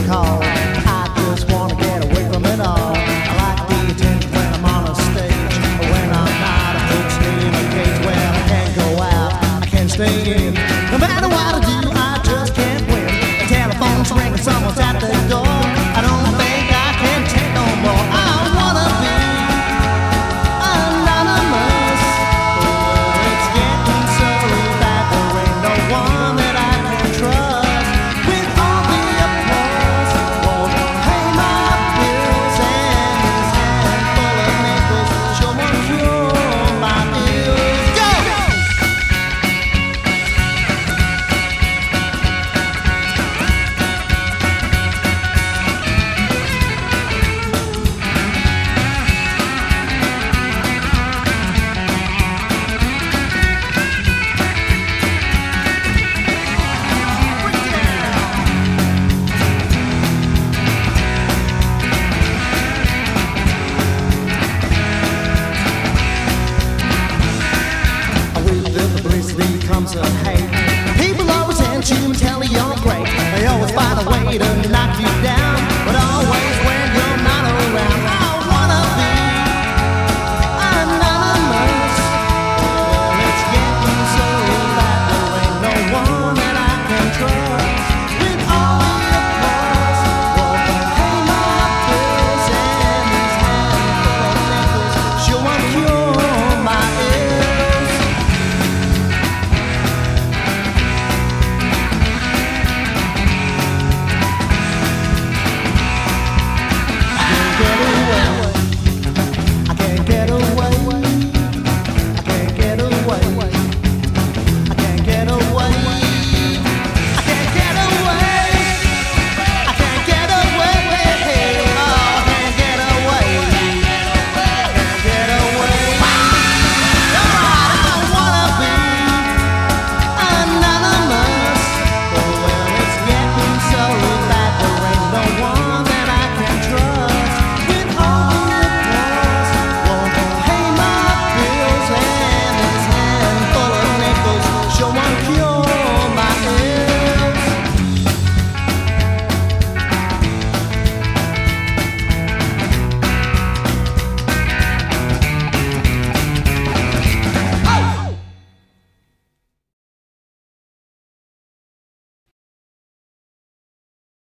call. I just wanna get away from it all. I like the attention when I'm on a stage, but when I'm not, it puts me in a cage where I can't go out, I can't stay in. No matter what I do, I just can't win. The telephone's ringing, someone's at the door. I don't think I can take no more. I wanna be anonymous. It's getting so bad, there ain't no one that I can trust. With all the applause, won't pay my bills, and this handful of nickels sure won't cure my ills. Go! I wait till the police lead comes to